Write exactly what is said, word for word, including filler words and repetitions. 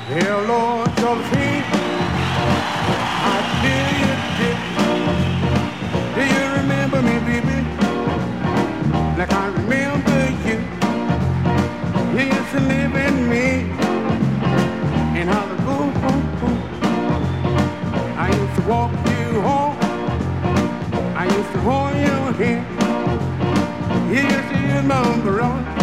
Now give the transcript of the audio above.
Hello, Josephine. I tell you this. Do you remember me, baby? Like I remember you. You used to live in me. And how to go home. I used to walk you home. I used to hold your hand. You used to use my umbrella.